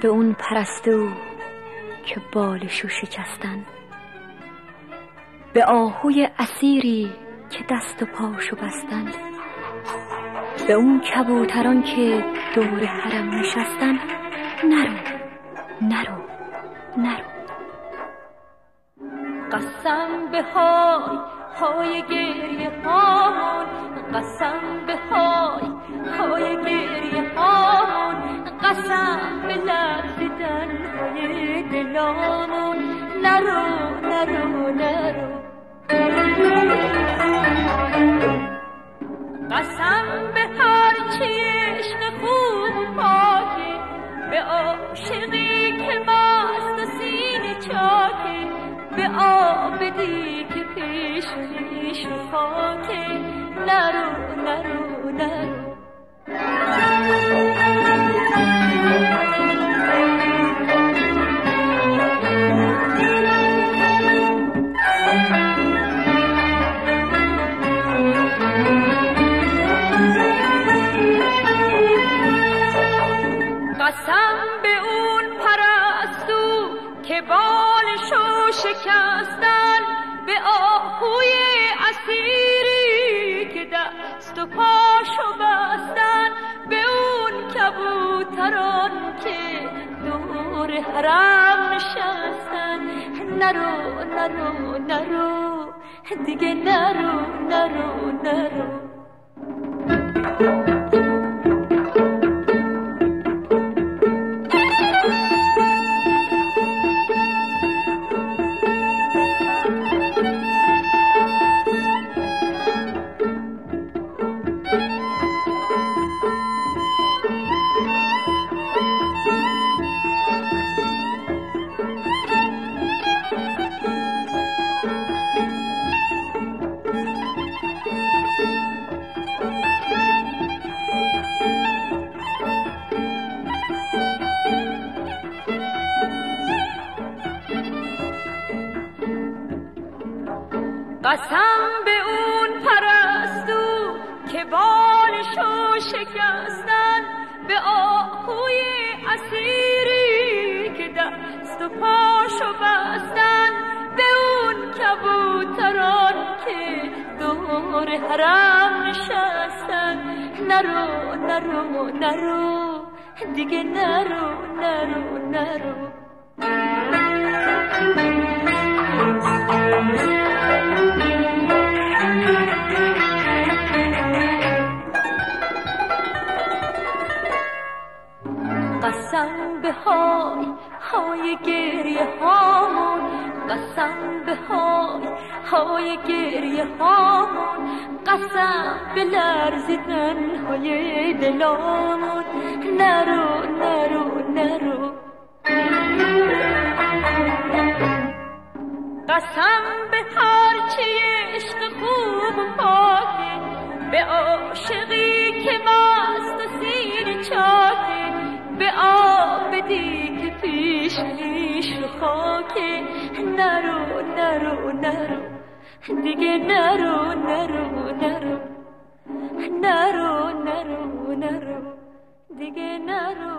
به اون پرستو که بالشو شکستن، به آهوی اسیری که دست و پاشو بستن، به اون کبوتران که دور حرم نشستن. نرو نرو نرو. قسم به های های گریه هامون، قسم به های های گریه هامون، قسم به لرزیدن های دلامون. نرو نرو نرو. قسم به هر چی عشق خوب و پاکی، به عاشقی که مست و سینه چاکی، به آبدی که پیشونیش و خاکی. نرو نرو نرو. قسم به اون پرستو که بالشو شکستن، به آهوی اسیری که دست و پاشو بستن، به اون کبوتران که دور حرم نشستن. نرو نرو نرو دیگه، نرو نرو نرو. قسم به اون پرستو که بالشو شکستن، به آهوی اسیری که دست و پاشو بستن، به اون کبوتران که دور حرم نشستن. نرو نرو نرو دیگه، نرو نرو نرو. قسم به های های گریه هامون، قسم به های های گریه هامون، قسم به لرزیدن های دلامون. نرو نرو نرو. قسم به هر چی عشق خوب و پاکی، به عاشقی که مست و سینه چاکی، به آبدی که پیشونیش رو خاکی. نرو نرو نرو دیگه، نرو نرو نرو. نرو نرو نرو دیگه، نرو.